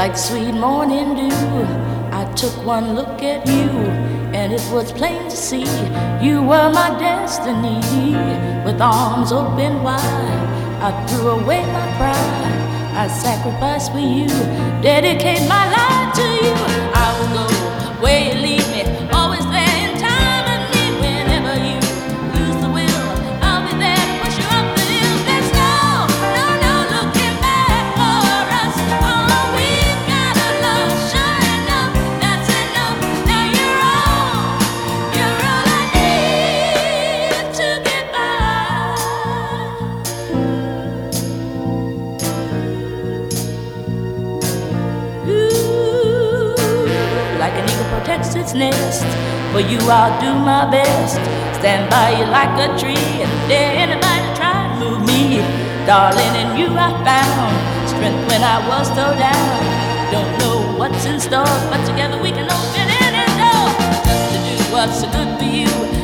like sweet morning dew. I took one look at you, and it was plain to see you were my destiny. With arms open wide, I threw away my pride. I sacrificed for you, dedicate my life to you. I will go where you lead me, always there in time of need. Whenever you lose the will, I'll be there to push you up the hill. There's no looking back for us. Oh, we've got a love, sure enough, that's enough. Now you're all I need to get by. Like an eagle protects its nest, for you I'll do my best. Stand by you like a tree, and dare anybody try to move me. Darling, in you I found strength when I was so down. Don't know what's in store, but together we can open any door. Just to do what's so good for you.